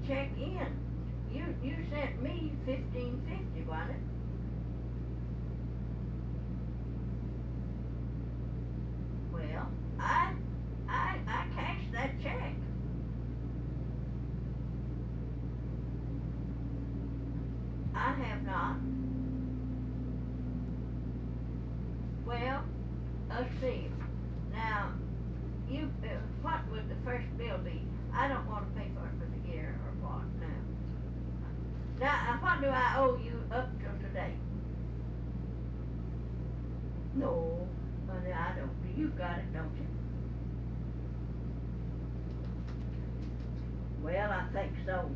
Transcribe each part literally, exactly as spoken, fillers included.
check in. You, you sent me fifteen fifty, wasn't it? Well, I, I, I cashed that check. I have not. Well, let's see. Now, you, uh, what would the first bill be? I don't want to pay for it for the year or what now. Now, uh, what do I owe you up till today? No, honey, I don't. You've got it, don't you? Well, I think so.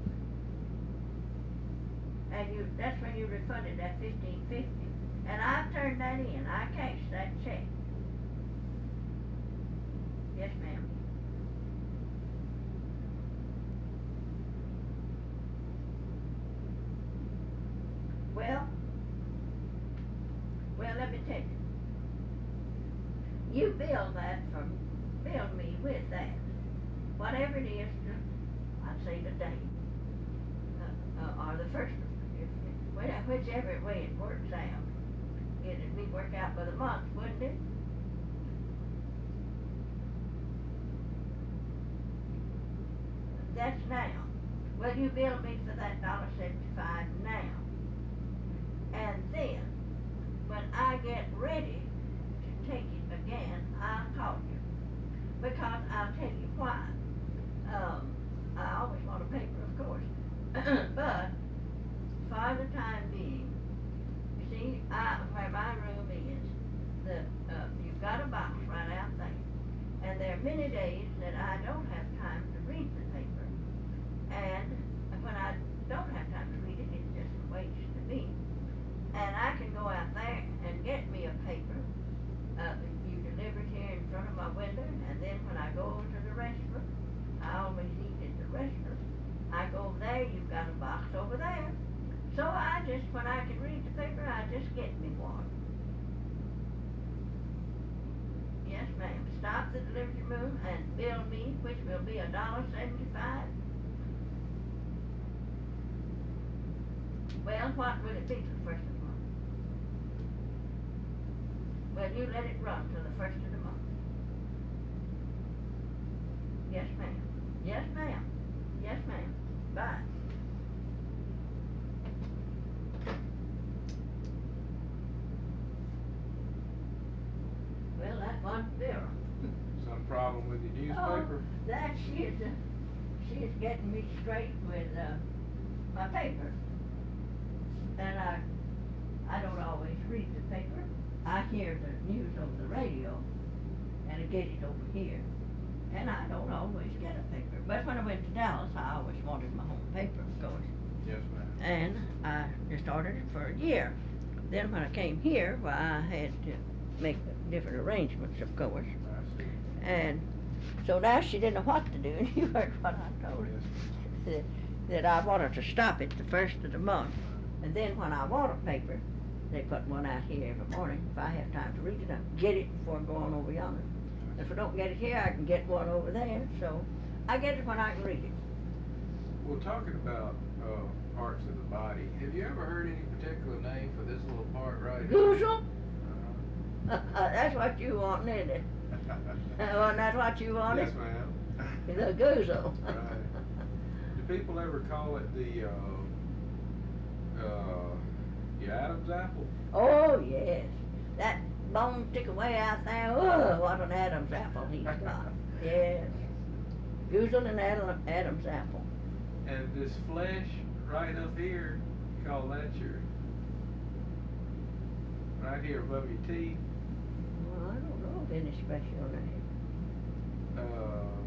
And you, that's when you refunded that fifteen fifty. And I turned that in. I cashed that check. Yes, ma'am. Well, well, let me tell you. You bill that from, bill me with that. Whatever it is, to, I'd say the day. Uh, uh, or the first, if, if, whichever way it works out. It'd be work out by the month, wouldn't it? That's now. Well, you bill me for that dollar seventy-five now. And then, when I get ready to take it again, I'll call you. Because I'll tell you why. Um, I always want a paper, of course. But, for the time being, you see, I, where my room is, the, uh, you've got a box right out there. And there are many days that I don't have time to read the paper. And when I don't have time to read it, it's just a waste to me. And I can go out there and get me a paper. Uh, you deliver it here in front of my window, and then when I go over to the restaurant, I always eat at the restaurant. I go over there, you've got a box over there. So I just, when I can read the paper, I just get me one. Yes, ma'am. Stop the delivery room and bill me, which will be a dollar seventy-five. Well, what will it be for the first of the month? Well, you let it run till the first of the month. Yes, ma'am. Yes, ma'am. Yes, ma'am. Bye. Well, that one bill. Some problem with your newspaper? Oh, that she is, uh, she is getting me straight with uh, my paper. And I, I don't always read the paper. I hear the news over the radio, and I get it over here. And I don't always get a paper. But when I went to Dallas, I always wanted my home paper, of course. Yes, ma'am. And I just ordered it for a year. Then when I came here, well, I had to make different arrangements, of course. I see. And so now she didn't know what to do, and you heard what I told her. Yes. That, that I wanted to stop it the first of the month. And then when I want a paper, they put one out here every morning. If I have time to read it, I can get it before I go on over yonder. If I don't get it here, I can get one over there. So I get it when I can read it. Well, talking about uh, parts of the body, have you ever heard any particular name for this little part right here? Goozle? Uh-huh. That's what you want, isn't it? Wasn't that what you wanted? Yes, ma'am. The goozle. Right. Do people ever call it the, uh, uh, the Adam's apple? Oh, yes. That bone stick away out there, oh, what an Adam's apple he's got. Yes. Goozle and Adam, Adam's apple. And this flesh right up here, you call that your, right here above your teeth? Well, I don't know of any special name. Uh,